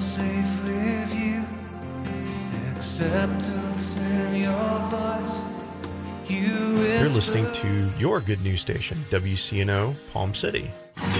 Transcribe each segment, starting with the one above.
safe with you. Acceptance in your voice. You're listening to your good news station, WCNO Palm City.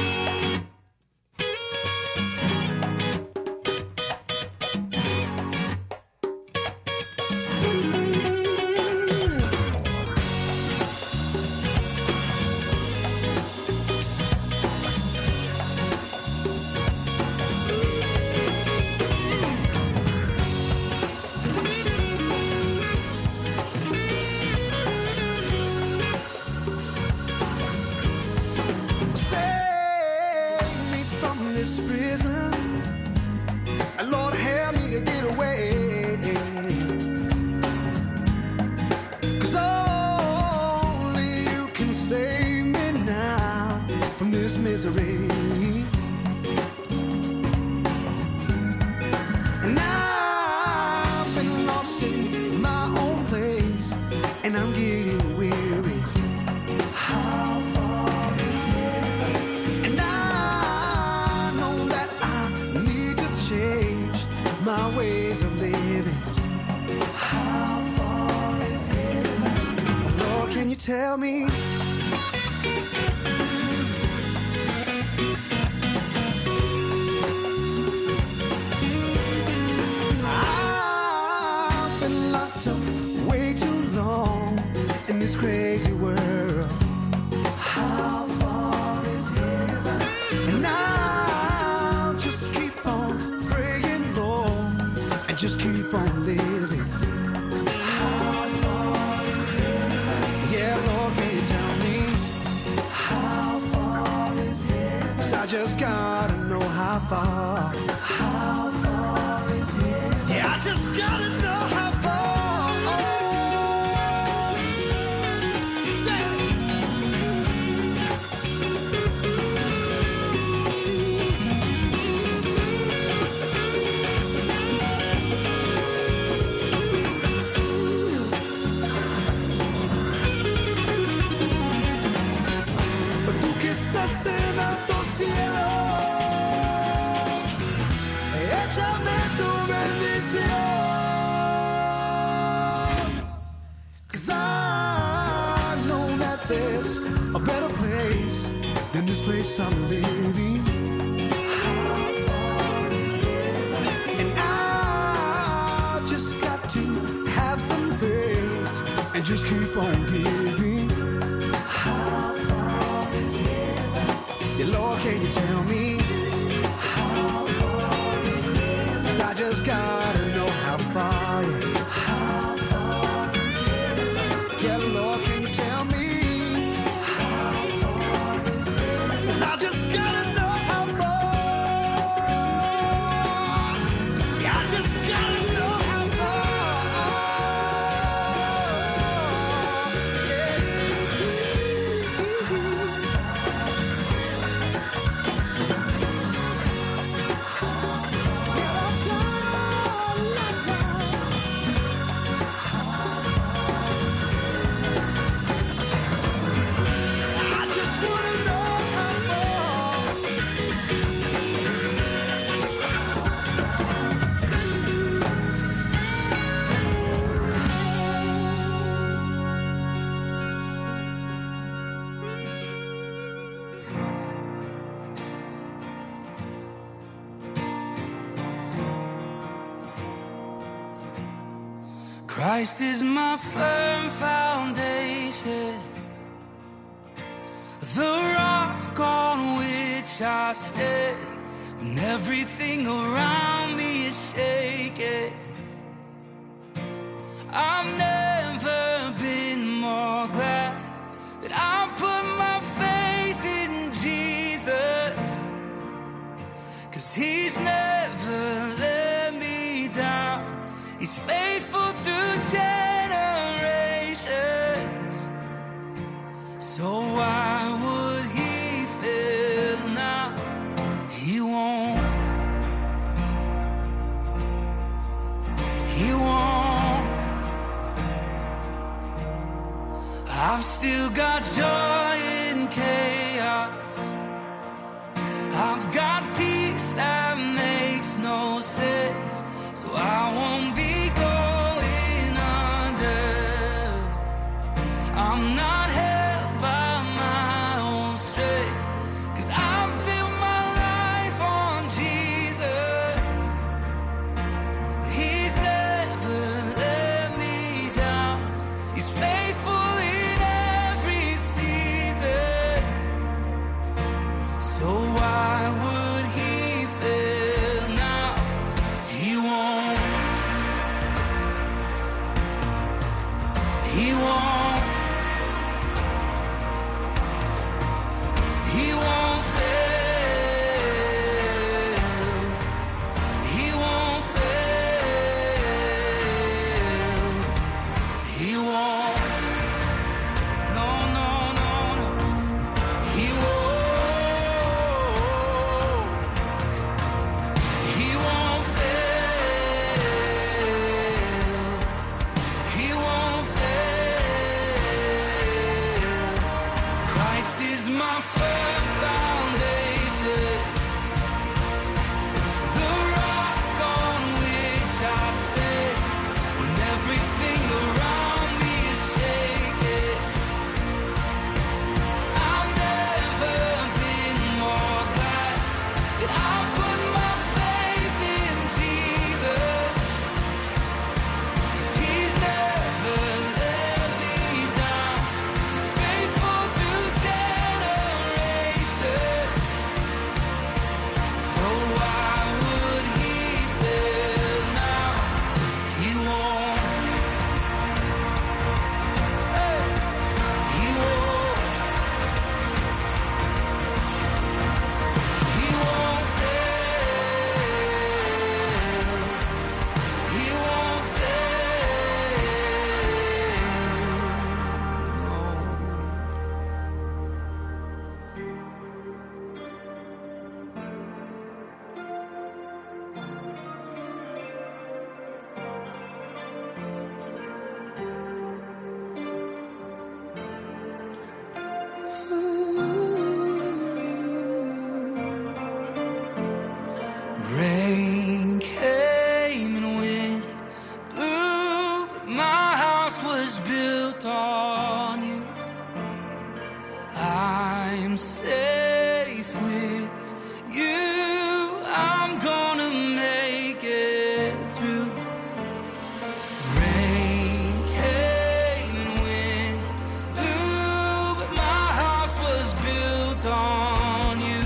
Tell me, I've been locked up way too long in this crazy world. How far is heaven? And I'll just keep on praying, Lord, and just keep on living. I just gotta know how far is it? Yeah, I just gotta know how far. Tú que estás en altos cielos, échame tu bendición. 'Cause I know that there's a better place than this place I'm living. How far is heaven? And I just got to have some faith and just keep on giving. How far is heaven? Yeah, Lord, can you tell me how far is heaven? 'Cause I just gotta know how far, yeah. How far is heaven? Yeah, Lord, can you tell me how far is heaven? 'Cause I just gotta know how far. Yeah, I just gotta know how far. Yeah. I just wanna know how far. Christ is my firm foundation, the rock on which I stand. When everything around me is shaking, I've never been more glad that I put my faith in Jesus. 'Cause he's never let me down. He's faithful through generations. So why would he fail now? He won't. He won't. I've still got joy in chaos. I've got peace that makes no sense. Rain came and wind blew, but my house was built on you. I'm safe with you. I'm gonna make it through. Rain came and wind blew, but my house was built on you.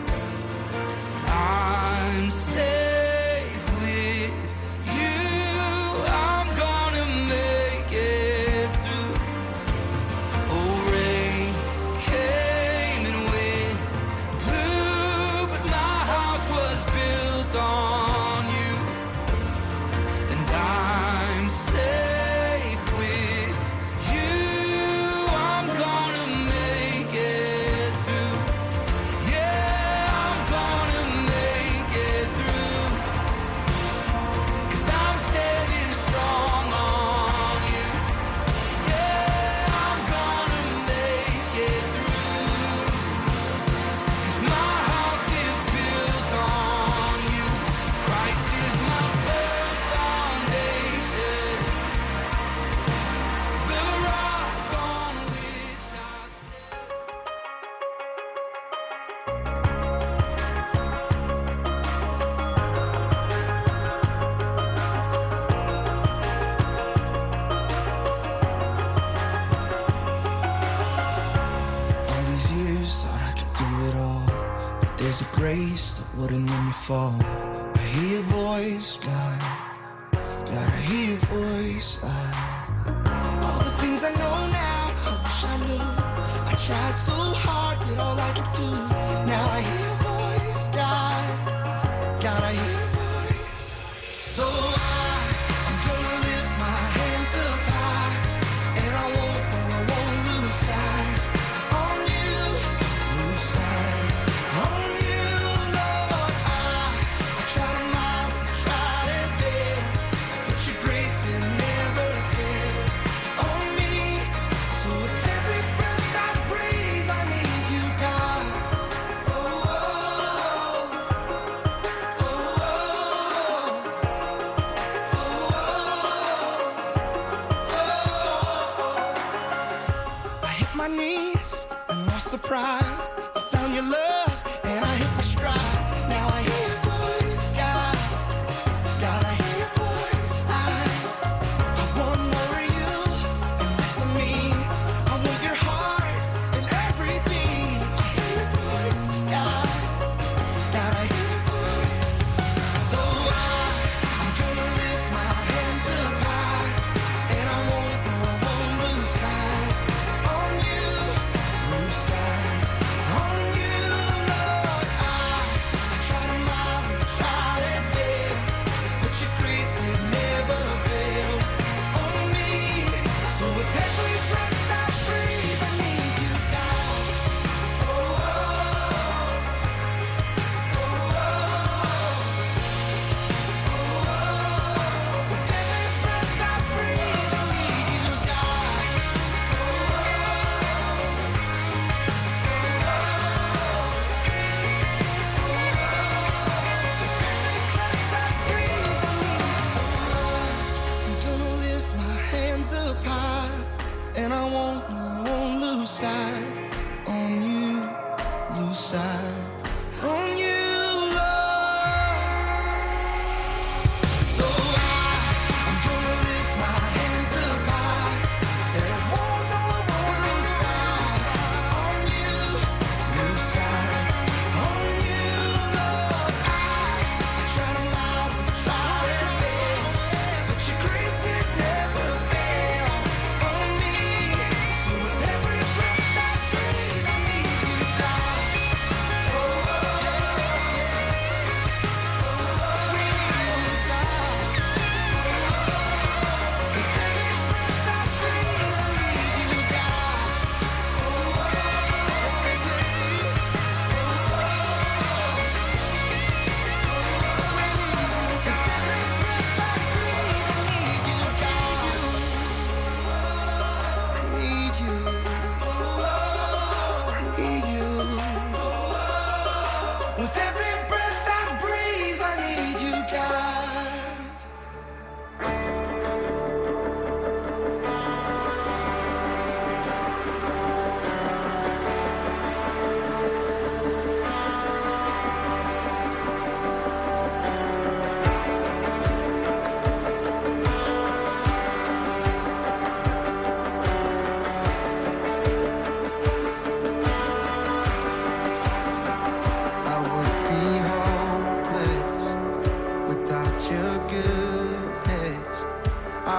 I'm safe with you. I'm gonna make it through. Oh, rain came and wind blew, but my house was built on you. And I'm safe with you. I'm gonna make it through. Yeah, I'm gonna make it through. 'Cause I'm standing strong on you. Yeah, I'm gonna make it through. 'Cause my house is built on you. Christ is my firm foundation, the rock on which I stand. All these years thought I could do it all, but there's a grace that wouldn't let me fall. I hear your voice, God, God, I hear your voice, God. All the things I know now, I wish I knew. I tried so hard, did all I could do. Now I hear your voice, God, God, I hear your voice. So I'm gonna lift my hands up high, and I won't lose sight on you, lose sight on you, Lord. I tried to mind, tried it big, but your grace it never failed on me. So with every breath I breathe, I need you, God. Oh, oh, oh, I hit my knees and lost the pride. I found your love and I hit my stride. Now I hear your voice, God. God, I hear your voice. I want more of you and less of me. I want your heart in every beat. I hear your voice, God. God, I hear your voice. So I'm gonna lift my hands up high, and I won't lose sight on you, lose sight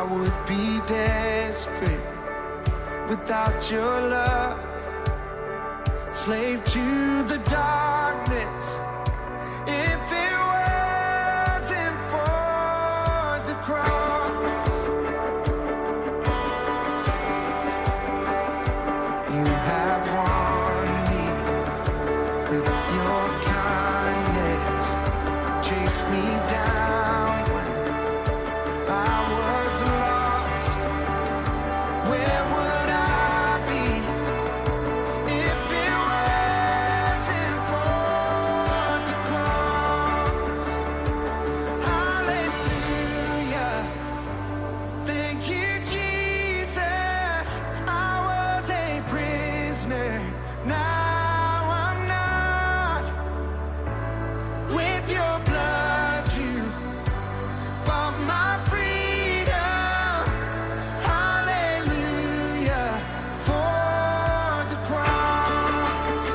I would be desperate without your love. Slave to the darkness. If it wasn't for the cross, you have won me with your kindness. Chased me down when I was lost. Where would I be if it wasn't for the cross? Hallelujah. Thank you, Jesus. I was a prisoner. Now I'm not. With your blood, you bought my freedom. Hallelujah for the cross.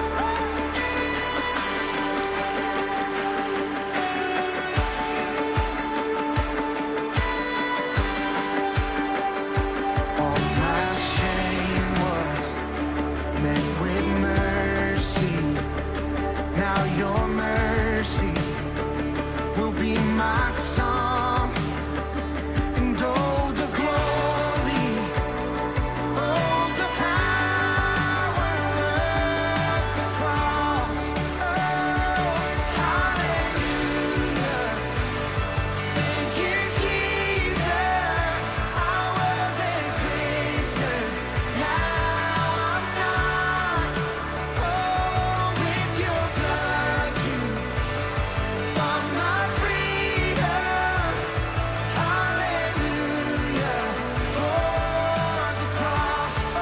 All my shame was met with mercy. Now your mercy will be my song. And oh, the glory, oh, the power of the cross. Oh, hallelujah. Thank you, Jesus. I was a prisoner. Now I'm not. Oh, with your blood you bought my freedom. Hallelujah for the cross. Oh,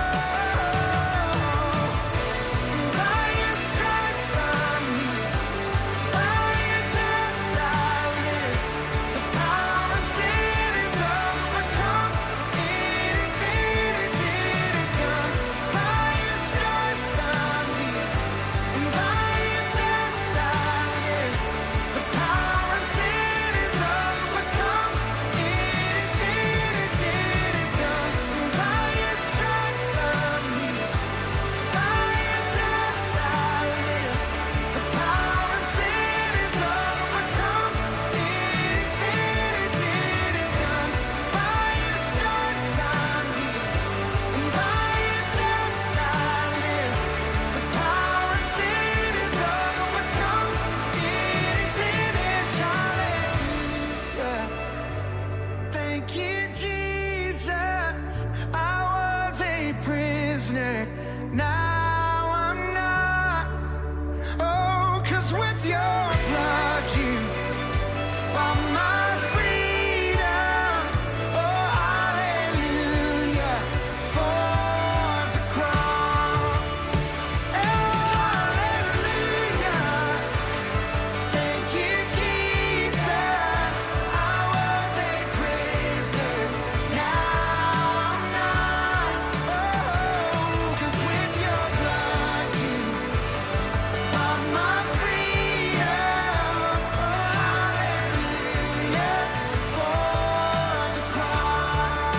by your stripes I'm healed. By your death I live. The power of sin is overcome. It is finished. It is done. By your stripes I'm healed. And by your death I live. The power of sin is overcome. It is finished. It is done. And by your stripes I'm healed. By your death I live. The power of sin is overcome. It is finished. It is done. By your stripes I'm healed. And by your death I live. The power of sin is overcome. It is finished. Hallelujah. Thank you, Jesus. I was a prisoner. Now I'm not. Oh, 'cause with your blood you bought my freedom. Oh, hallelujah for the cross. Oh, hallelujah. Thank you, Jesus. I was a prisoner. Now I'm not. Oh, 'cause with your blood you bought my freedom. Oh, hallelujah for the cross.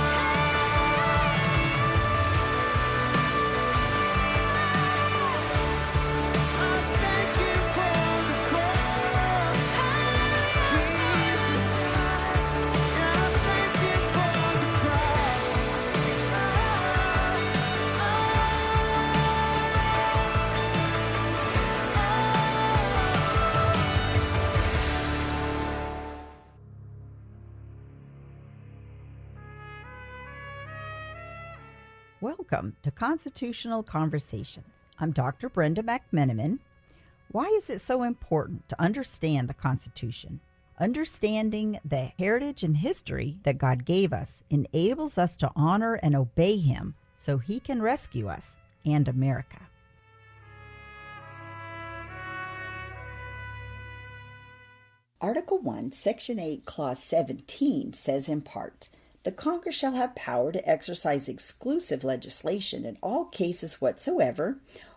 I thank you for the cross, Jesus. Yeah, I thank you for the cross. Welcome to Constitutional Conversations. I'm Dr. Brenda McMenamin. Why is it so important to understand the Constitution? Understanding the heritage and history that God gave us enables us to honor and obey Him so He can rescue us and America. Article 1, Section 8, Clause 17 says in part, "The Congress shall have power to exercise exclusive legislation in all cases whatsoever,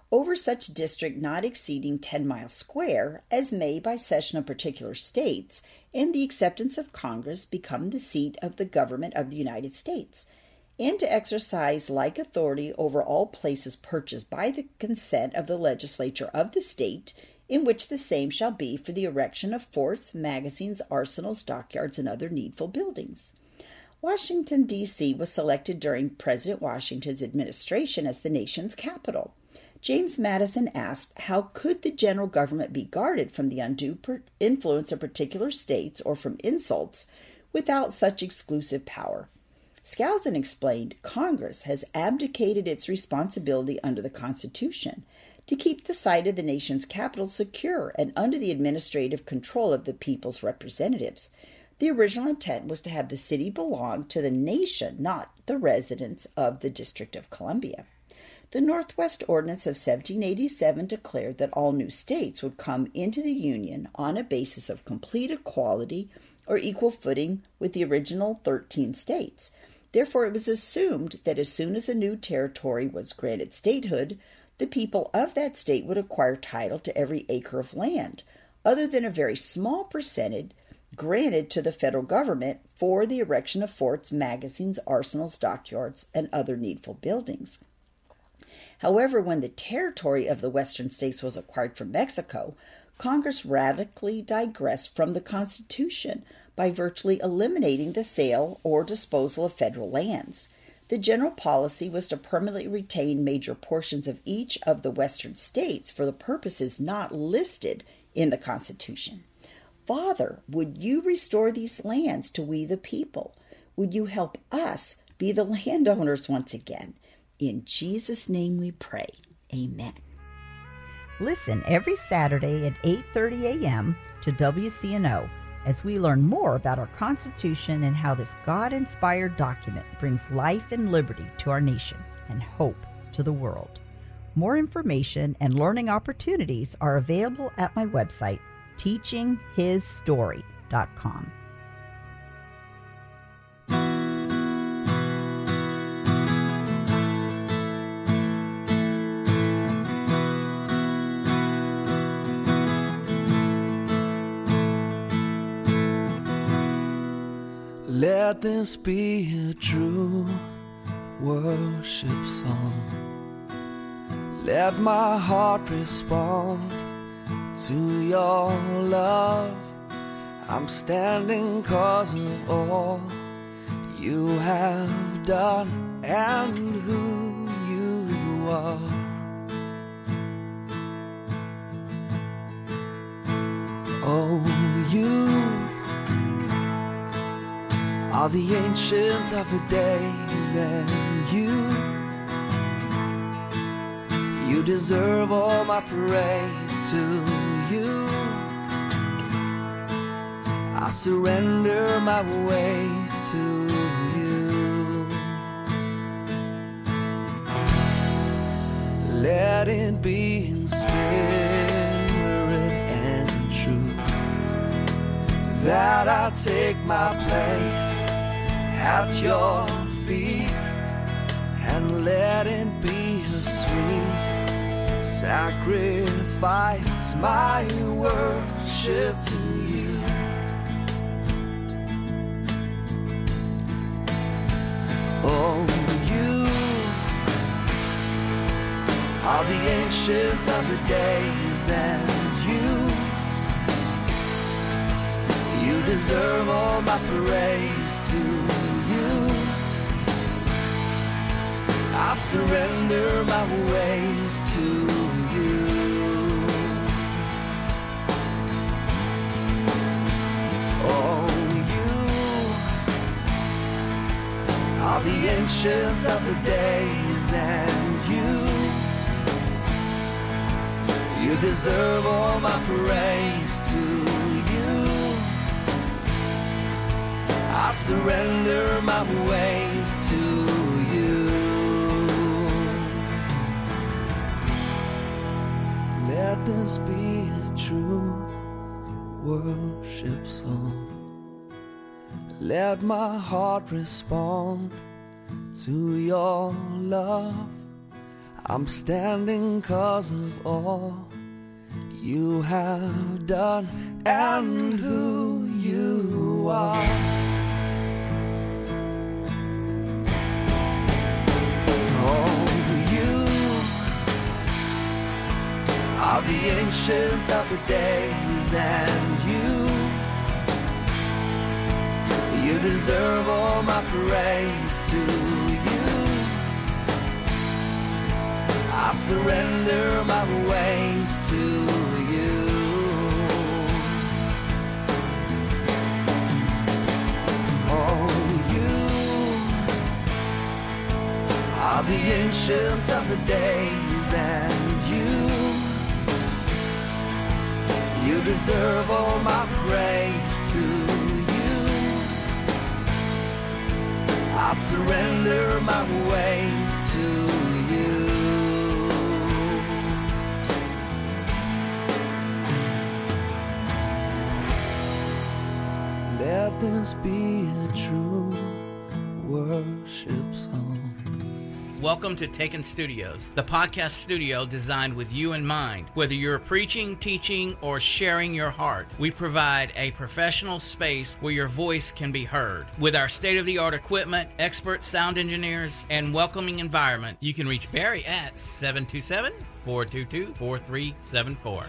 over such district not exceeding 10 miles square as may by cession of particular states and the acceptance of Congress become the seat of the government of the United States, and to exercise like authority over all places purchased by the consent of the legislature of the state, in which the same shall be for the erection of forts, magazines, arsenals, dockyards, and other needful buildings. Washington, D.C. was selected during President Washington's administration as the nation's capital. James Madison asked, how could the general government be guarded from the undue influence of particular states or from insults without such exclusive power? Skousen explained, Congress has abdicated its responsibility under the Constitution to keep the site of the nation's capital secure and under the administrative control of the people's representatives. The original intent was to have the city belong to the nation, not the residents of the District of Columbia. The Northwest Ordinance of 1787 declared that all new states would come into the Union on a basis of complete equality or equal footing with the original 13 states. Therefore, it was assumed that as soon as a new territory was granted statehood, the people of that state would acquire title to every acre of land, other than a very small percentage granted to the federal government for the erection of forts, magazines, arsenals, dockyards, and other needful buildings. However, when the territory of the western states was acquired from Mexico, Congress radically digressed from the Constitution by virtually eliminating the sale or disposal of federal lands. The general policy was to permanently retain major portions of each of the western states for the purposes not listed in the Constitution. Father, would you restore these lands to we the people? Would you help us be the landowners once again? In Jesus' name we pray. Amen. Listen every Saturday at 8:30 a.m. to WCNO as we learn more about our Constitution and how this God-inspired document brings life and liberty to our nation and hope to the world. More information and learning opportunities are available at my website, teachinghisstory.com. Let this be a true worship song. Let my heart respond to your love. I'm standing 'cause of all you have done and who you are. Oh, you are the ancient of the days, and you deserve all my praise. To you I surrender my ways to you. Let it be in spirit and truth that I take my place at your feet, and let it be a sweet sacrifice, my worship to you. Oh, you are the ancients of the days, and you deserve all my praise. To you I surrender my ways to you. Oh, you are the ancients of the days, and you deserve all my praise. To you I surrender my ways to you. Let this be a true worship song. Let my heart respond to your love. I'm standing 'cause of all you have done and who you are. Oh, you are the ancients of the days, and you deserve all my praise. To you I surrender my ways to you. Oh, you are the ancients of the days, and you deserve all my praise. To you I surrender my ways to you. Let this be a true worship song. Welcome to Taken Studios, the podcast studio designed with you in mind. Whether you're preaching, teaching, or sharing your heart, we provide a professional space where your voice can be heard. With our state-of-the-art equipment, expert sound engineers, and welcoming environment, you can reach Barry at 727-422-4374.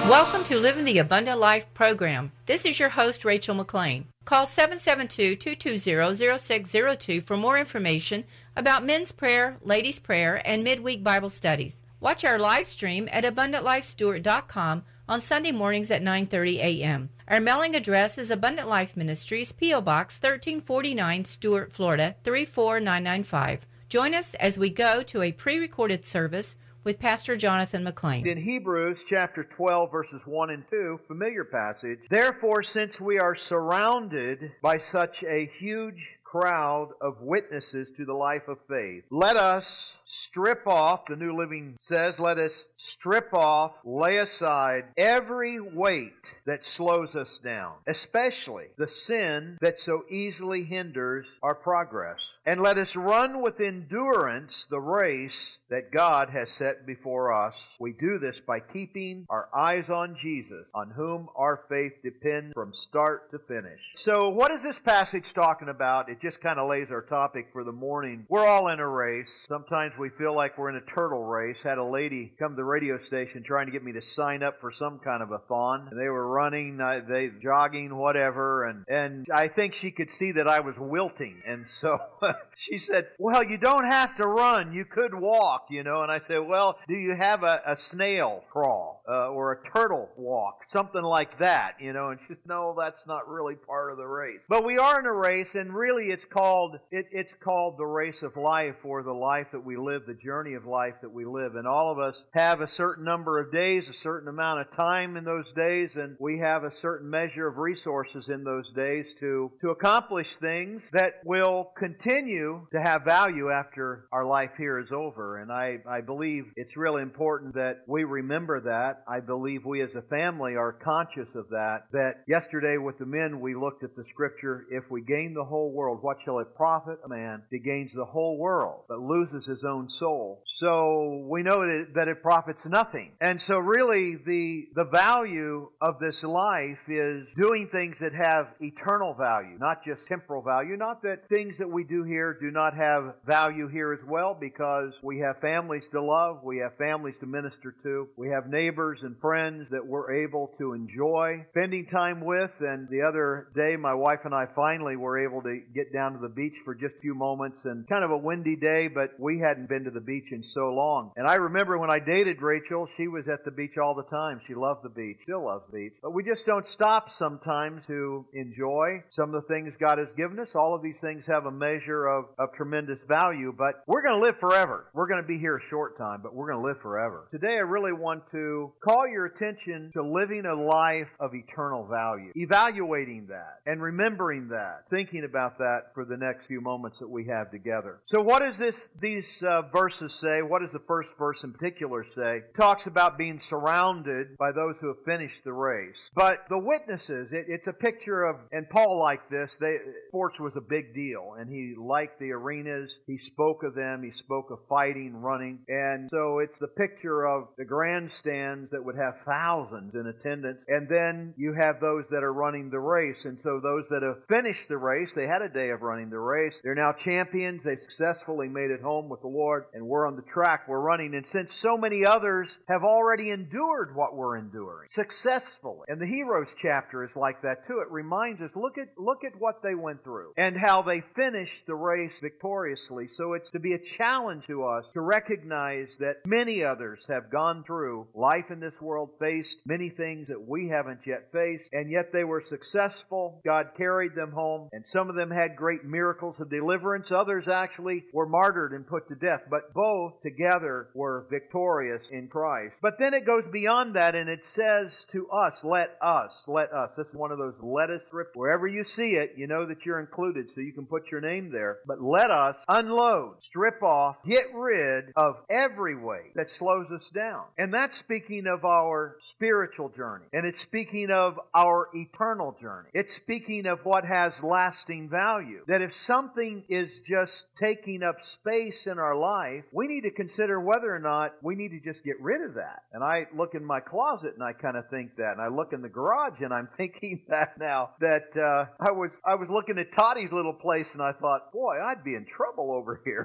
Welcome to Living the Abundant Life program. This is your host, Rachel McLean. Call 772-220-0602 for more information about men's prayer, ladies' prayer, and midweek Bible studies. Watch our live stream at AbundantLifeStewart.com on Sunday mornings at 9:30 a.m. Our mailing address is Abundant Life Ministries, P.O. Box 1349, Stuart, Florida 34995. Join us as we go to a pre-recorded service with Pastor Jonathan McLean. In Hebrews chapter 12, verses 1 and 2, familiar passage, therefore, since we are surrounded by such a huge crowd of witnesses to the life of faith, let us strip off, the New Living says, let us strip off, lay aside every weight that slows us down, especially the sin that so easily hinders our progress. And let us run with endurance the race that God has set before us. We do this by keeping our eyes on Jesus, on whom our faith depends from start to finish. So what is this passage talking about? It just kind of lays our topic for the morning. We're all in a race. Sometimes we feel like we're in a turtle race. Had a lady come to the radio station trying to get me to sign up for some kind of a thon. And they were running, jogging, whatever. And I think she could see that I was wilting. And so she said, well, you don't have to run. You could walk, And I said, well, do you have a snail crawl or a turtle walk? Something like that, And she said, no, that's not really part of the race. But we are in a race, and really it's called the race of life, or the life that we live, the journey of life that we live. And all of us have a certain number of days, a certain amount of time in those days, and we have a certain measure of resources in those days to accomplish things that will continue to have value after our life here is over. And I believe it's really important that we remember that. I believe we as a family are conscious of that yesterday with the men we looked at the scripture, if we gain the whole world, what shall it profit a man if he gains the whole world but loses his own soul? So we know that it profits nothing. And so really the value of this life is doing things that have eternal value, not just temporal value. Not that things that we do here do not have value here as well, because we have families to love, we have families to minister to, we have neighbors and friends that we're able to enjoy spending time with. And the other day, my wife and I finally were able to get down to the beach for just a few moments, and kind of a windy day, but we hadn't been to the beach in so long. And I remember when I dated Rachel, she was at the beach all the time. She loved the beach, still loves the beach. But we just don't stop sometimes to enjoy some of the things God has given us. All of these things have a measure of tremendous value, but we're going to live forever. We're going to be here a short time, but we're going to live forever. Today I really want to call your attention to living a life of eternal value, evaluating that and remembering that, thinking about that for the next few moments that we have together. So what does these verses say? What does the first verse in particular say? It talks about being surrounded by those who have finished the race. But the witnesses, it's a picture of, and Paul liked this, sports was a big deal, and he liked the arenas. He spoke of them. He spoke of fighting, running. And so it's the picture of the grandstands that would have thousands in attendance. And then you have those that are running the race. And so those that have finished the race, they had a day of running the race. They're now champions. They successfully made it home with the Lord, and we're on the track. We're running. And since so many others have already endured what we're enduring successfully, and the heroes chapter is like that too. It reminds us, look at what they went through and how they finished the race victoriously. So it's to be a challenge to us to recognize that many others have gone through life in this world, faced many things that we haven't yet faced, and yet they were successful. God carried them home, and some of them had great miracles of deliverance. Others actually were martyred and put to death, but both together were victorious in Christ. But then it goes beyond that, and it says to us, let us. This is one of those let us scripts. Wherever you see it, you know that you're included, so you can put your name there. But let us unload, strip off, get rid of every weight that slows us down. And that's speaking of our spiritual journey. And it's speaking of our eternal journey. It's speaking of what has lasting value. value. That if something is just taking up space in our life, we need to consider whether or not we need to just get rid of that. And I look in my closet and I kind of think that. And I look in the garage and I'm thinking that now. That I was looking at Tottie's little place and I thought, boy, I'd be in trouble over here.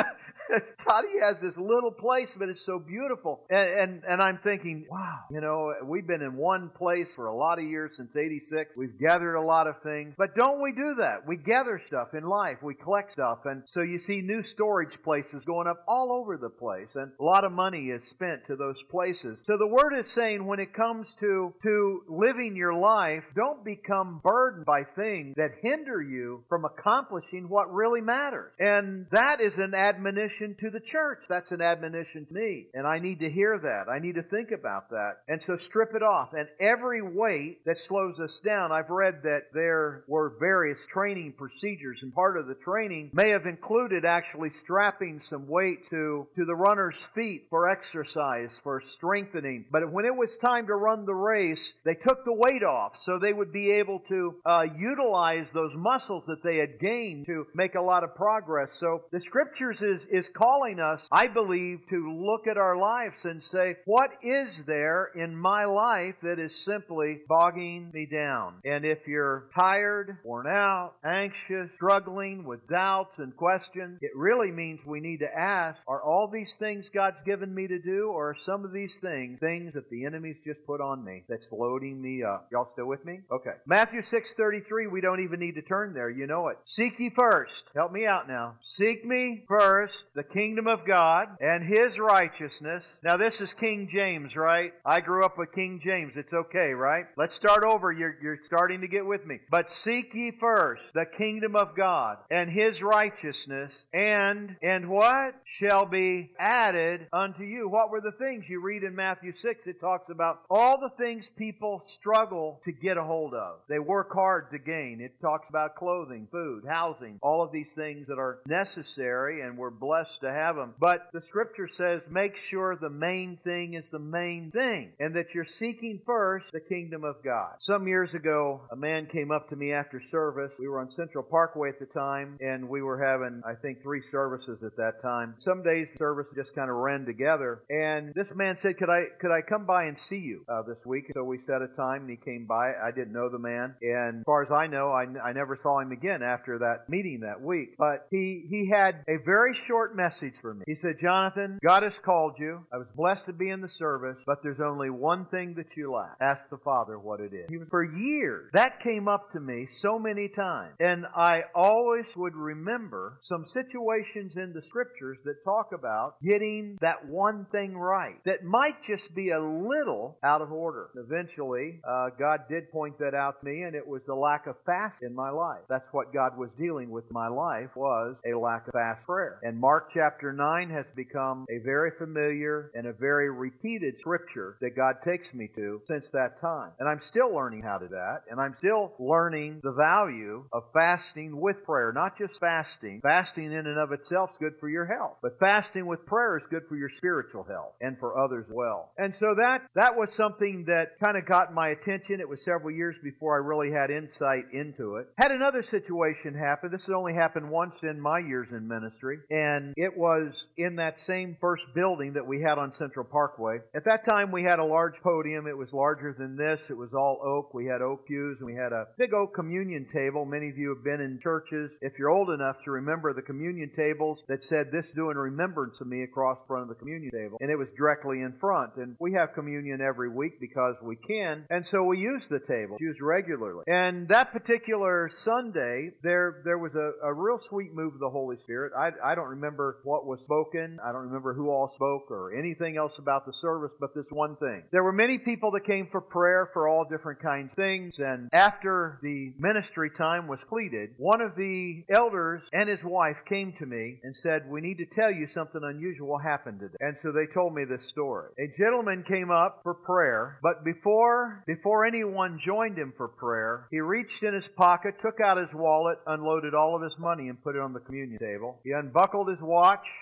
Toddy has this little place, but it's so beautiful. And I'm thinking, wow, we've been in one place for a lot of years, since 86. We've gathered a lot of things. But don't we do that? We gather stuff in life. We collect stuff. And so you see new storage places going up all over the place. And a lot of money is spent to those places. So the Word is saying when it comes to living your life, don't become burdened by things that hinder you from accomplishing what really matters. And that is an admonition to the church. That's an admonition to me. And I need to hear that. I need to think about that. And so strip it off. And every weight that slows us down, I've read that there were various training procedures, and part of the training may have included actually strapping some weight to the runner's feet for exercise, for strengthening. But when it was time to run the race, they took the weight off so they would be able to utilize those muscles that they had gained to make a lot of progress. So the Scriptures is calling us, I believe, to look at our lives and say, what is there in my life that is simply bogging me down? And if you're tired, worn out, anxious, struggling with doubts and questions, it really means we need to ask, are all these things God's given me to do, or are some of these things that the enemy's just put on me that's loading me up? Y'all still with me? Okay. Matthew 6:33, we don't even need to turn there. You know it. Seek ye first. Help me out now. Seek me first the kingdom of God and His righteousness. Now this is King James, right? I grew up with King James. It's okay, right? Let's start over. You're starting to get with me. But seek ye first the kingdom of God and His righteousness, and what shall be added unto you? What were the things you read in Matthew 6? It talks about all the things people struggle to get a hold of. They work hard to gain. It talks about clothing, food, housing, all of these things that are necessary, and we're blessed to have them. But the Scripture says, make sure the main thing is the main thing, and that you're seeking first the kingdom of God. Some years ago, a man came up to me after service. We were on Central Parkway at the time, and we were having, I think, 3 services at that time. Some days the service just kind of ran together, and this man said, could I come by and see you this week? So we set a time, and he came by. I didn't know the man, and as far as I know, I never saw him again after that meeting that week. But he had a very short message for me. He said, Jonathan, God has called you. I was blessed to be in the service, but there's only one thing that you lack. Ask the Father what it is. For years, that came up to me so many times, and I always would remember some situations in the Scriptures that talk about getting that one thing right that might just be a little out of order. Eventually, God did point that out to me, and it was the lack of fast in my life. That's what God was dealing with in my life, was a lack of fast prayer. And Mark chapter 9 has become a very familiar and a very repeated Scripture that God takes me to since that time. And I'm still learning how to do that, and I'm still learning the value of fasting with prayer. Not just fasting. Fasting in and of itself is good for your health, but fasting with prayer is good for your spiritual health and for others as well. And so that was something that kind of got my attention. It was several years before I really had insight into it. Had another situation happen. This has only happened once in my years in ministry, and it was in that same first building that we had on Central Parkway. At that time, we had a large podium. It was larger than this. It was all oak. We had oak pews, and we had a big oak communion table. Many of you have been in churches, if you're old enough to remember the communion tables that said, "This do in remembrance of me," across front of the communion table. And it was directly in front. And we have communion every week because we can, and so we use the table, used regularly. And that particular Sunday, there was a real sweet move of the Holy Spirit. I don't remember what was spoken. I don't remember who all spoke or anything else about the service, but this one thing. There were many people that came for prayer for all different kinds of things, and after the ministry time was completed, one of the elders and his wife came to me and said, "We need to tell you something unusual happened today." And so they told me this story. A gentleman came up for prayer, but before anyone joined him for prayer, he reached in his pocket, took out his wallet, unloaded all of his money, and put it on the communion table. He unbuckled his watch,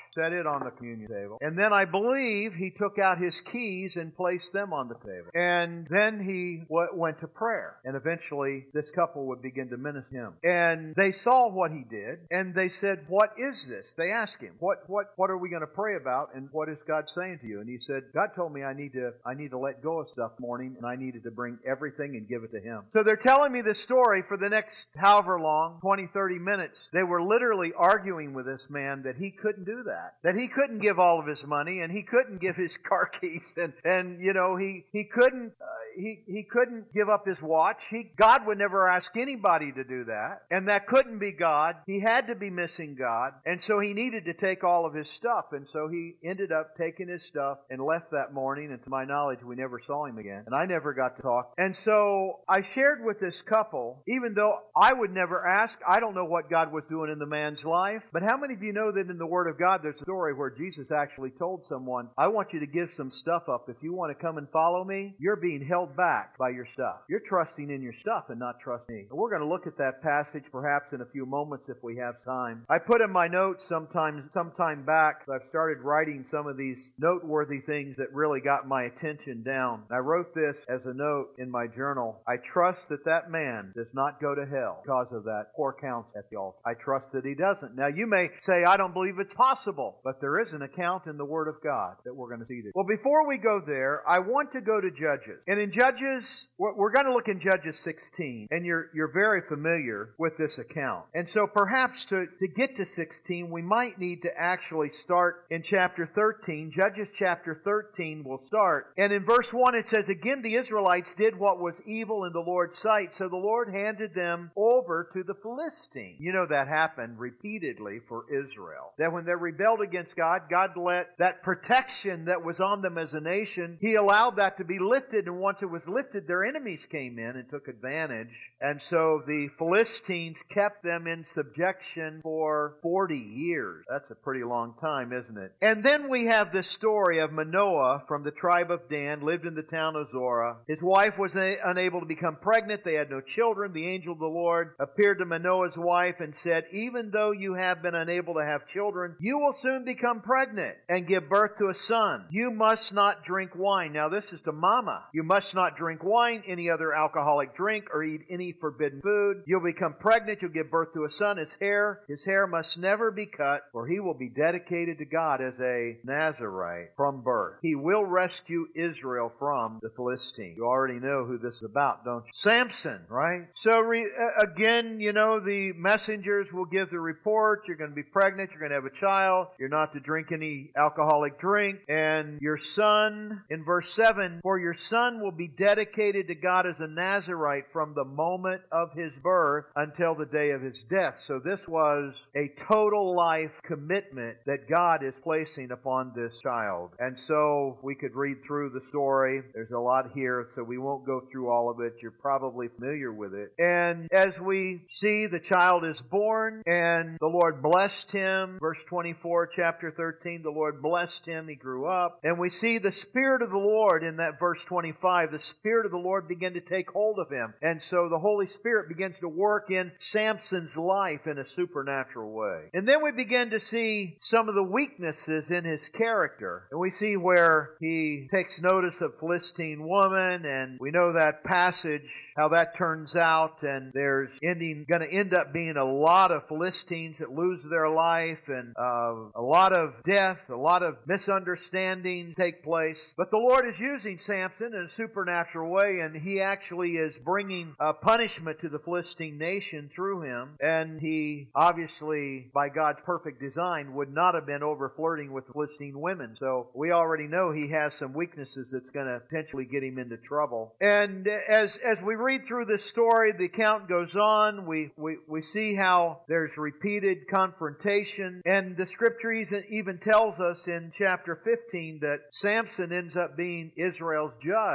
set it on the communion table. And then I believe he took out his keys and placed them on the table. And then he went to prayer. And eventually this couple would begin to minister him. And they saw what he did, and they said, "What is this?" They asked him, what are we going to pray about, and what is God saying to you? And he said, "God told me I need to let go of stuff morning, and I needed to bring everything and give it to him." So they're telling me this story for the next however long, 20, 30 minutes. They were literally arguing with this man that he couldn't do that he couldn't give all of his money, and he couldn't give his car keys, and you know, he couldn't he couldn't give up his watch. God would never ask anybody to do that, and that couldn't be God. He had to be missing God, and so he needed to take all of his stuff, and so he ended up taking his stuff and left that morning, and to my knowledge, we never saw him again, and I never got to talk. And so I shared with this couple, even though I would never ask, I don't know what God was doing in the man's life, but how many of you know that in the Word of God, there's a story where Jesus actually told someone, "I want you to give some stuff up. If you want to come and follow me, you're being held back by your stuff. You're trusting in your stuff and not trusting me." And we're going to look at that passage perhaps in a few moments if we have time. I put in my notes sometime back, I've started writing some of these noteworthy things that really got my attention down. I wrote this as a note in my journal. I trust that man does not go to hell because of that poor counsel at the altar. I trust that he doesn't. Now you may say, "I don't believe it's possible," but there is an account in the Word of God that we're going to see today. Well, before we go there, I want to go to Judges. And in Judges, we're going to look in Judges 16, and you're very familiar with this account. And so perhaps to get to 16, we might need to actually start in chapter 13. Judges chapter 13 will start. And in verse 1 it says, "Again the Israelites did what was evil in the Lord's sight, so the Lord handed them over to the Philistines." You know that happened repeatedly for Israel. That when they rebelled against God, God let that protection that was on them as a nation, He allowed that to be lifted, and once it was lifted, their enemies came in and took advantage. And so the Philistines kept them in subjection for 40 years. That's a pretty long time, isn't it? And then we have this story of Manoah from the tribe of Dan, lived in the town of Zorah. His wife was unable to become pregnant. They had no children. The angel of the Lord appeared to Manoah's wife and said, "Even though you have been unable to have children, you will soon become pregnant and give birth to a son. You must not drink wine." Now this is to Mama. "You must not drink wine, any other alcoholic drink, or eat any forbidden food. You'll become pregnant. You'll give birth to a son. His hair must never be cut, for he will be dedicated to God as a Nazirite from birth. He will rescue Israel from the Philistines." You already know who this is about, don't you? Samson, right? So again, you know, the messengers will give the report. You're going to be pregnant. You're going to have a child. You're not to drink any alcoholic drink. And your son, in verse 7, "For your son will be dedicated to God as a Nazirite from the moment of his birth until the day of his death." So this was a total life commitment that God is placing upon this child. And so we could read through the story. There's a lot here, so we won't go through all of it. You're probably familiar with it. And as we see, the child is born, and the Lord blessed him. Verse 24, chapter 13, the Lord blessed him. He grew up. And we see the Spirit of the Lord in that verse 25. The Spirit of the Lord began to take hold of him. And so the Holy Spirit begins to work in Samson's life in a supernatural way. And then we begin to see some of the weaknesses in his character. And we see where he takes notice of Philistine woman, and we know that passage, how that turns out, and there's going to end up being a lot of Philistines that lose their life, and a lot of death, a lot of misunderstandings take place. But the Lord is using Samson in a supernatural way, and he actually is bringing punishment to the Philistine nation through him. And he obviously, by God's perfect design, would not have been over flirting with Philistine women. So we already know he has some weaknesses that's going to potentially get him into trouble. And as we read through this story, the account goes on. We see how there's repeated confrontation, and the scripture even tells us in chapter 15 that Samson ends up being Israel's judge for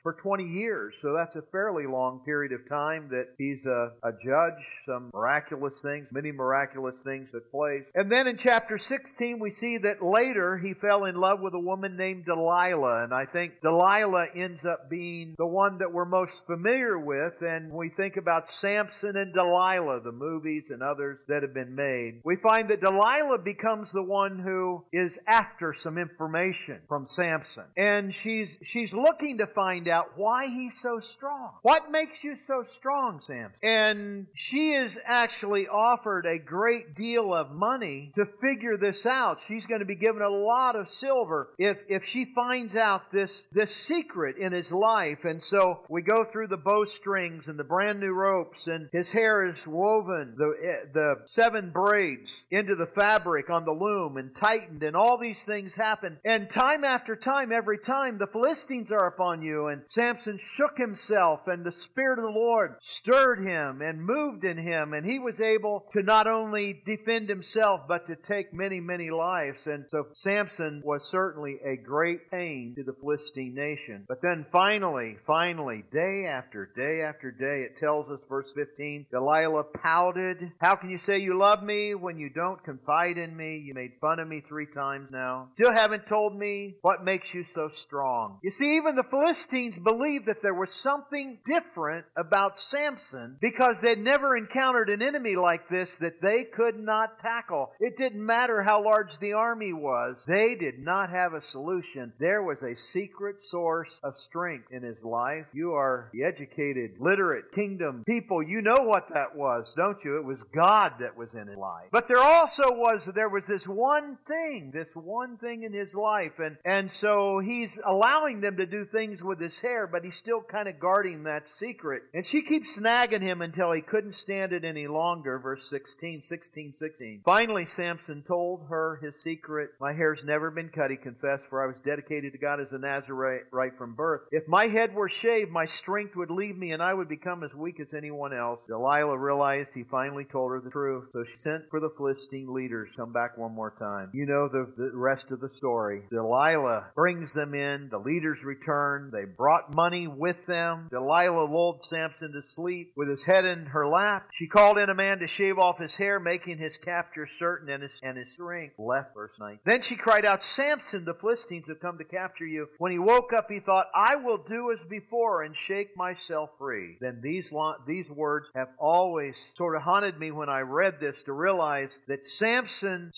for 20 years. So that's a fairly long period of time that he's a judge. Some miraculous things, many miraculous things took place. And then in chapter 16, we see that later he fell in love with a woman named Delilah. And I think Delilah ends up being the one that we're most familiar with. And we think about Samson and Delilah, the movies and others that have been made. We find that Delilah becomes the one who is after some information from Samson. And she's looking to find out why he's so strong. What makes you so strong, Samson? And she is actually offered a great deal of money to figure this out. She's going to be given a lot of silver if she finds out this secret in his life. And so we go through the bowstrings and the brand new ropes, and his hair is woven, the 7 braids into the fabric on the loom and tightened, and all these things happen. And time after time, every time, the Philistines are upon you. And Samson shook himself, and the Spirit of the Lord stirred him and moved in him, and he was able to not only defend himself, but to take many, many lives. And so Samson was certainly a great pain to the Philistine nation. But then finally, day after day after day, it tells us, verse 15, Delilah pouted. How can you say you love me when you don't confide in me? You made fun of me 3 times now. Still haven't told me what makes you so strong. You see, even the Philistines believed that there was something different about Samson because they'd never encountered an enemy like this that they could not tackle. It didn't matter how large the army was. They did not have a solution. There was a secret source of strength in his life. You are the educated, literate kingdom people. You know what that was, don't you? It was God that was in his life. But there was this one thing in his life. And so he's allowing them to do things with his hair, but he's still kind of guarding that secret. And she keeps nagging him until he couldn't stand it any longer. Verse 16. Finally, Samson told her his secret. My hair's never been cut, he confessed, for I was dedicated to God as a Nazarite right from birth. If my head were shaved, my strength would leave me and I would become as weak as anyone else. Delilah realized he finally told her the truth. So she sent for the Philistine leaders. Come back one more time. You know the rest of the story. Delilah brings them in. The leaders return. They brought money with them. Delilah lulled Samson to sleep with his head in her lap. She called in a man to shave off his hair, making his capture certain, and his strength left. Verse 9. Then she cried out, Samson, the Philistines have come to capture you. When he woke up, he thought, I will do as before and shake myself free. Then these words have always sort of haunted me when I read this, to realize that Samson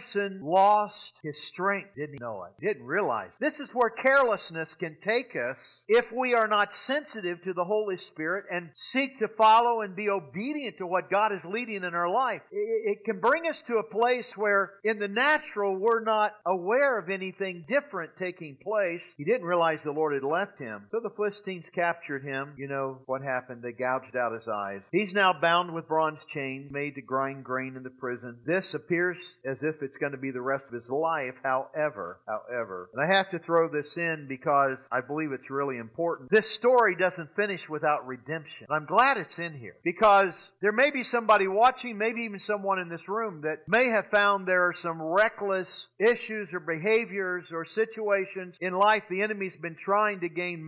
lost his strength. Didn't know it. Didn't realize. This is where carelessness can take us if we are not sensitive to the Holy Spirit and seek to follow and be obedient to what God is leading in our life. It can bring us to a place where in the natural we're not aware of anything different taking place. He didn't realize the Lord had left him. So the Philistines captured him. You know what happened. They gouged out his eyes. He's now bound with bronze chains made to grind grain in the prison. This appears as if it's going to be the rest of his life. However, and I have to throw this in because I believe it's really important. This story doesn't finish without redemption. I'm glad it's in here because there may be somebody watching, maybe even someone in this room that may have found there are some reckless issues or behaviors or situations in life the enemy's been trying to gain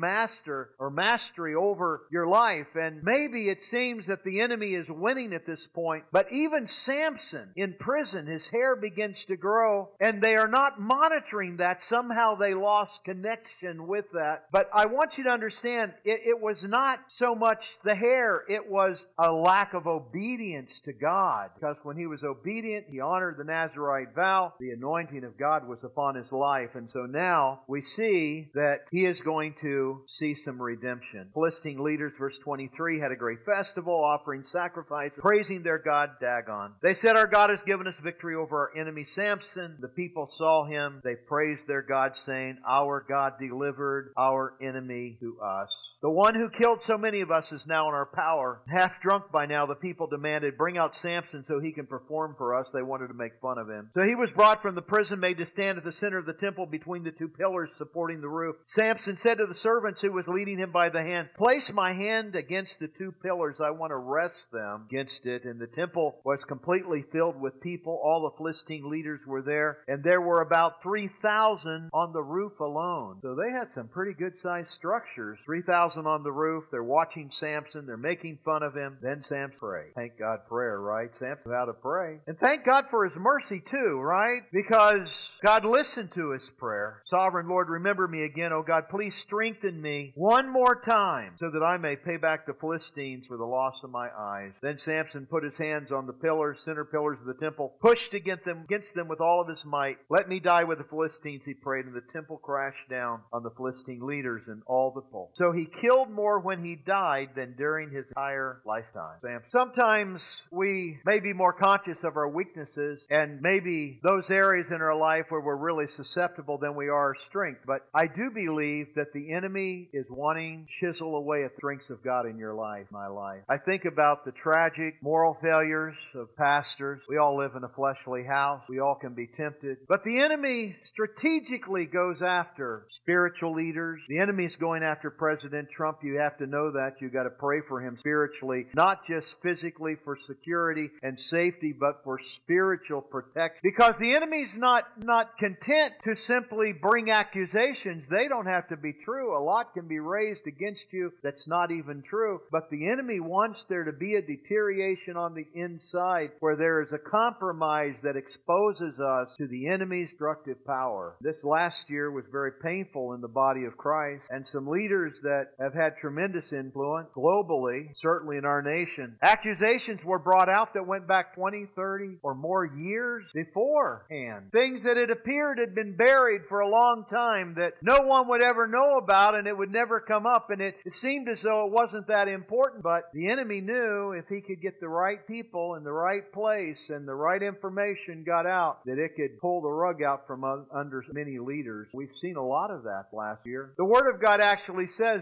mastery over your life. And maybe it seems that the enemy is winning at this point. But even Samson in prison, his hair begins to grow, and they are not monitoring that. Somehow they lost connection with that. But I want you to understand, it was not so much the hair, it was a lack of obedience to God. Because when he was obedient, he honored the Nazarite vow. The anointing of God was upon his life. And so now we see that he is going to see some redemption. Philistine leaders, verse 23, had a great festival, offering sacrifices, praising their God, Dagon. They said, our God has given us victory over our enemy Samson. The people saw him. They praised their God, saying, our God delivered our enemy to us. The one who killed so many of us is now in our power. Half drunk by now, the people demanded, bring out Samson so he can perform for us. They wanted to make fun of him. So he was brought from the prison, made to stand at the center of the temple between the 2 pillars supporting the roof. Samson said to the servants who was leading him by the hand, place my hand against the 2 pillars. I want to rest them against it. And the temple was completely filled with people. All the Philistine leaders were there, and there were about 3,000 on the roof alone. So they had some pretty good-sized structures. 3,000 on the roof. They're watching Samson. They're making fun of him. Then Samson prayed. Thank God prayer, right? Samson knew how to pray. And thank God for His mercy too, right? Because God listened to his prayer. Sovereign Lord, remember me again, O God. Please strengthen me one more time so that I may pay back the Philistines for the loss of my eyes. Then Samson put his hands on the pillars, center pillars of the temple, pushed against them with all of his might. Let me die with the Philistines, he prayed, and the temple crashed down on the Philistine leaders and all the people. So he killed more when he died than during his entire lifetime. Samson. Sometimes we may be more conscious of our weaknesses and maybe those areas in our life where we're really susceptible than we are strength. But I do believe that the enemy is wanting to chisel away at the strengths of God in your life, my life. I think about the tragic moral failures of pastors. We all live in a fleshly house. We all can be tempted. But the enemy strategically goes after spiritual leaders. The enemy is going after President Trump. You have to know that. You've got to pray for him spiritually, not just physically for security and safety, but for spiritual protection. Because the enemy's not content to simply bring accusations. They don't have to be true. A lot can be raised against you that's not even true. But the enemy wants there to be a deterioration on the inside where there is a compromise that exposes us to the enemy's destructive power. This last year was very painful in the body of Christ, and some leaders that have had tremendous influence globally, certainly in our nation. Accusations were brought out that went back 20, 30 or more years beforehand. Things that it appeared had been buried for a long time that no one would ever know about, and it would never come up, and it seemed as though it wasn't that important. But the enemy knew if he could get the right people in the right place and the right information got out, that it could pull the rug out from under many leaders. We've seen a lot of that last year. The Word of God actually says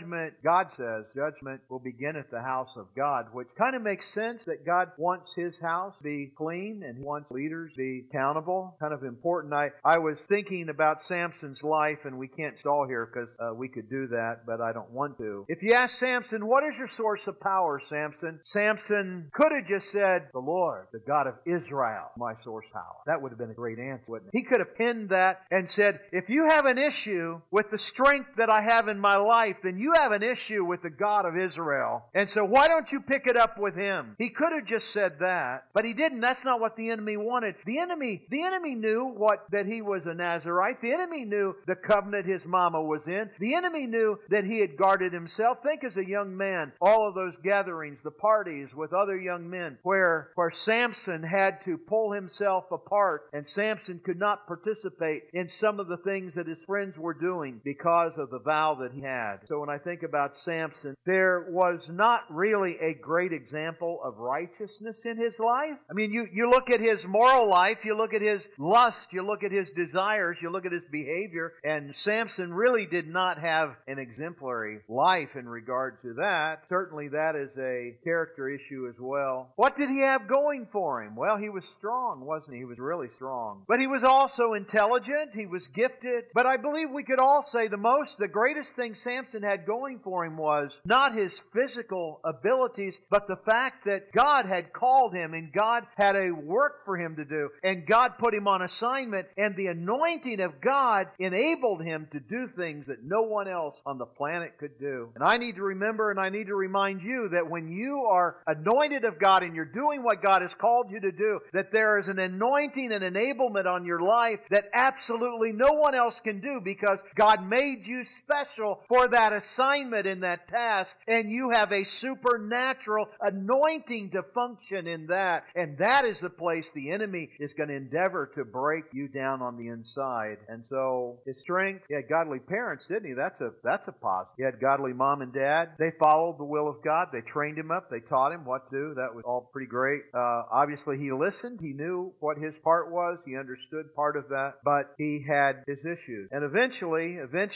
God says judgment will begin at the house of God, which kind of makes sense that God wants His house to be clean and He wants leaders to be accountable. Kind of important. I was thinking about Samson's life, and we can't stall here because we could do that, but I don't want to. If you ask Samson, what is your source of power, Samson? Samson could have just said, the Lord, the God of Israel, my source of power. That would have been a great answer, wouldn't it? He could have pinned that and said, if you have an issue with the strength that I have in my life, then you have an issue with the God of Israel. And so why don't you pick it up with Him? He could have just said that, but he didn't. That's not what the enemy wanted. The enemy knew that he was a Nazirite. The enemy knew the covenant his mama was in. The enemy knew that he had guarded himself. Think as a young man, all of those gatherings, the parties with other young men, where Samson had to pull himself apart, and Samson could not participate in some of the things that his friends were doing because of the vow that he had. So when I think about Samson, there was not really a great example of righteousness in his life. I mean, you look at his moral life, you look at his lust, you look at his desires, you look at his behavior, and Samson really did not have an exemplary life in regard to that. Certainly that is a character issue as well. What did he have going for him? Well, he was strong, wasn't he? He was really strong. But he was also intelligent, he was gifted. But I believe we could all say the greatest thing Samson had going for him was not his physical abilities, but the fact that God had called him and God had a work for him to do, and God put him on assignment, and the anointing of God enabled him to do things that no one else on the planet could do. And I need to remember, and I need to remind you that when you are anointed of God and you're doing what God has called you to do, that there is an anointing and enablement on your life that absolutely no one else can do, because God made you special for that assignment and that task, and you have a supernatural anointing to function in that. And that is the place the enemy is going to endeavor to break you down on the inside. And so his strength, he had godly parents, didn't he? That's a positive. He had godly mom and dad. They followed the will of God. They trained him up. They taught him what to do. That was all pretty great. Obviously he listened. He knew what his part was. He understood part of that, but he had his issues. And eventually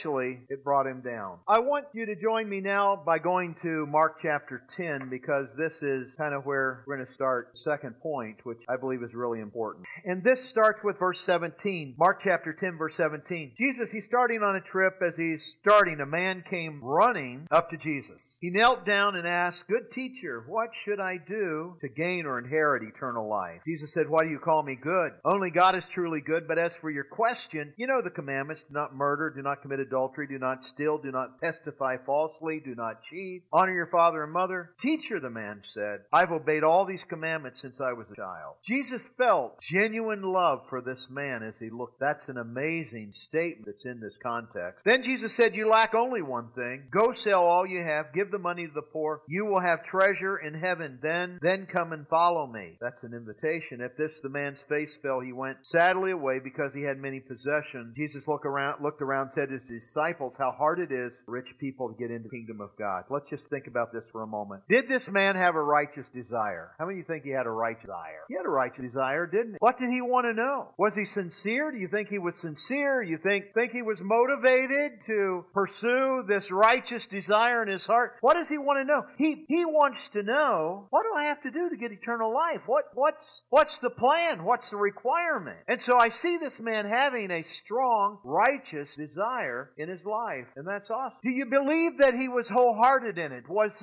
it brought him down. I want you to join me now by going to Mark chapter 10, because this is kind of where we're going to start the second point, which I believe is really important. And this starts with verse 17. Mark chapter 10, verse 17. Jesus, he's starting on a trip. As he's starting, a man came running up to Jesus. He knelt down and asked, "Good teacher, what should I do to gain or inherit eternal life?" Jesus said, "Why do you call me good? Only God is truly good. But as for your question, you know the commandments: do not murder, do not commit adultery, do not steal, do not testify falsely, do not cheat, honor your father and mother. Teacher, the man said, I've obeyed all these commandments since I was a child. Jesus felt genuine love for this man as he looked. That's an amazing statement that's in this context. Then Jesus said, you lack only one thing. Go sell all you have, give the money to the poor. You will have treasure in heaven. Then come and follow me. That's an invitation. At this, the man's face fell. He went sadly away because he had many possessions. Jesus looked around, said to his disciples, how hard it is for rich people to get into the kingdom of God. Let's just think about this for a moment. Did this man have a righteous desire? How many of you think he had a righteous desire? He had a righteous desire, didn't he? What did he want to know? Was he sincere? Do you think he was sincere? You think he was motivated to pursue this righteous desire in his heart? What does he want to know? He wants to know, what do I have to do to get eternal life? What's the plan? What's the requirement? And so I see this man having a strong, righteous desire in his life, and that's awesome. Do you believe that he was wholehearted in it?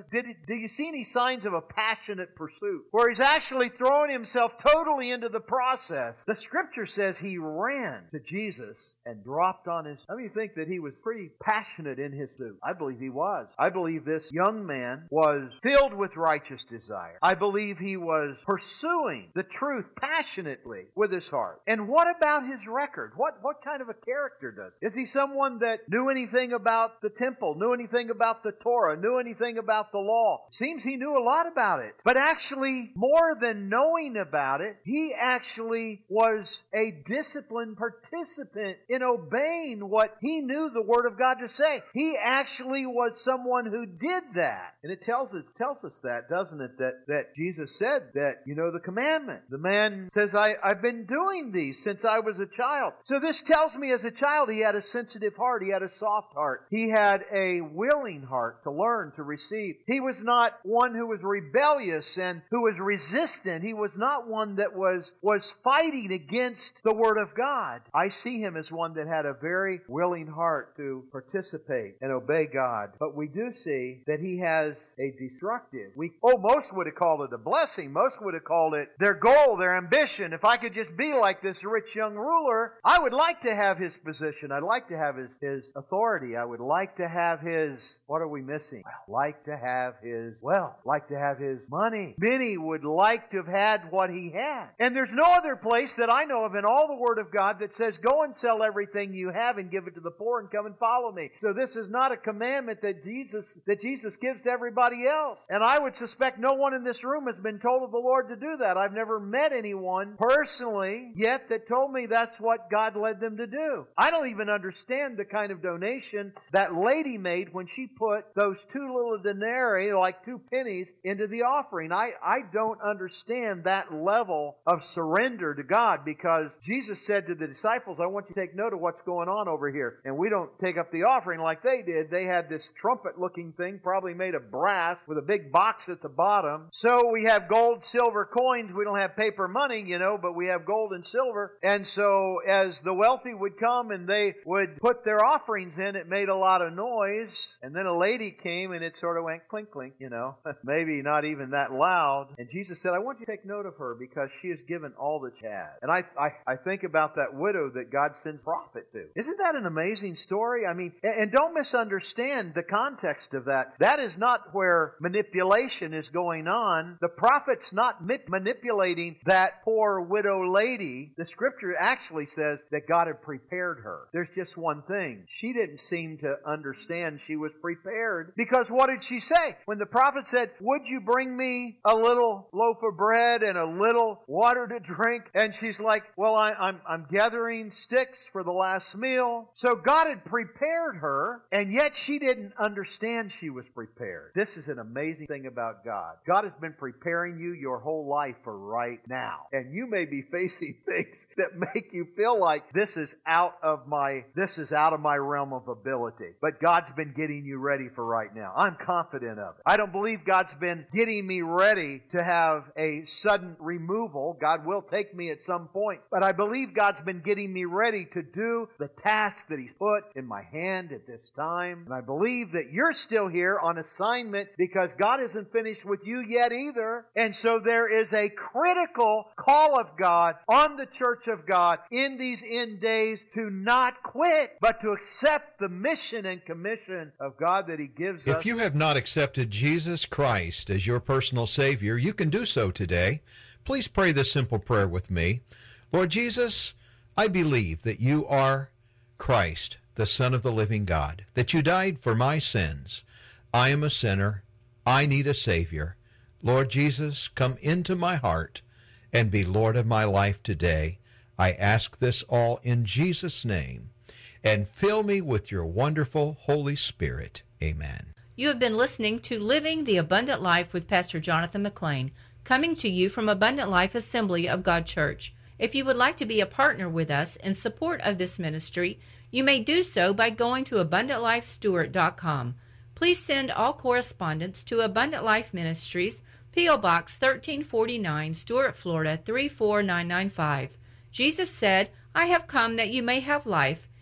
Do you see any signs of a passionate pursuit where he's actually throwing himself totally into the process? The Scripture says he ran to Jesus and dropped on his... How many think that he was pretty passionate in his pursuit? I believe he was. I believe this young man was filled with righteous desire. I believe he was pursuing the truth passionately with his heart. And what about his record? What kind of a character does he? Is he someone that knew anything about the temple, knew anything about the Torah, knew anything about the law? Seems he knew a lot about it. But actually, more than knowing about it, he actually was a disciplined participant in obeying what he knew the Word of God to say. He actually was someone who did that. And it tells us that, doesn't it? That Jesus said that, you know, the commandment. The man says, I've been doing these since I was a child. So this tells me as a child he had a sensitive heart. He had a soft heart. He had a willing heart to learn, to receive. He was not one who was rebellious and who was resistant. He was not one that was fighting against the Word of God. I see him as one that had a very willing heart to participate and obey God. But we do see that he has a destructive. Most would have called it a blessing. Most would have called it their goal, their ambition. If I could just be like this rich young ruler, I would like to have his position. I'd like to have his authority. I would like to have his... What are we missing? Like to have his wealth. Like to have his money. Many would like to have had what he had. And there's no other place that I know of in all the Word of God that says, go and sell everything you have and give it to the poor and come and follow me. So this is not a commandment that Jesus gives to everybody else. And I would suspect no one in this room has been told of the Lord to do that. I've never met anyone personally yet that told me that's what God led them to do. I don't even understand the kind of donation that lady made when she put those 2 little denarii, like 2 pennies, into the offering. I don't understand that level of surrender to God, because Jesus said to the disciples, I want you to take note of what's going on over here. And we don't take up the offering like they did. They had this trumpet-looking thing, probably made of brass, with a big box at the bottom. So we have gold, silver coins. We don't have paper money, but we have gold and silver. And so as the wealthy would come and they would put their offerings in, it made a lot of noise. And then a lady came and it sort of went clink, clink, maybe not even that loud. And Jesus said, I want you to take note of her because she has given all that she had. And I think about that widow that God sends prophet to. Isn't that an amazing story? I mean, and don't misunderstand the context of that. That is not where manipulation is going on. The prophet's not manipulating that poor widow lady. The Scripture actually says that God had prepared her. There's just one thing. She didn't seem to understand she was prepared, because what did she say? When the prophet said, would you bring me a little loaf of bread and a little water to drink? And she's like, well, I'm gathering sticks for the last meal. So God had prepared her, and yet she didn't understand she was prepared. This is an amazing thing about God. God has been preparing you your whole life for right now. And you may be facing things that make you feel like this is out of my realm of ability. But God's been getting you ready for right now. I'm confident of it. I don't believe God's been getting me ready to have a sudden removal. God will take me at some point. But I believe God's been getting me ready to do the task that He's put in my hand at this time. And I believe that you're still here on assignment because God isn't finished with you yet either. And so there is a critical call of God on the church of God in these end days to not quit, but to accept accept the mission and commission of God that He gives us. If you have not accepted Jesus Christ as your personal Savior, you can do so today. Please pray this simple prayer with me. Lord Jesus, I believe that you are Christ, the Son of the living God, that you died for my sins. I am a sinner. I need a Savior. Lord Jesus, come into my heart and be Lord of my life today. I ask this all in Jesus' name. And fill me with your wonderful Holy Spirit. Amen. You have been listening to Living the Abundant Life with Pastor Jonathan McLean, coming to you from Abundant Life Assembly of God Church. If you would like to be a partner with us in support of this ministry, you may do so by going to AbundantLifeStewart.com. Please send all correspondence to Abundant Life Ministries, P.O. Box 1349, Stuart, Florida 34995. Jesus said, I have come that you may have life,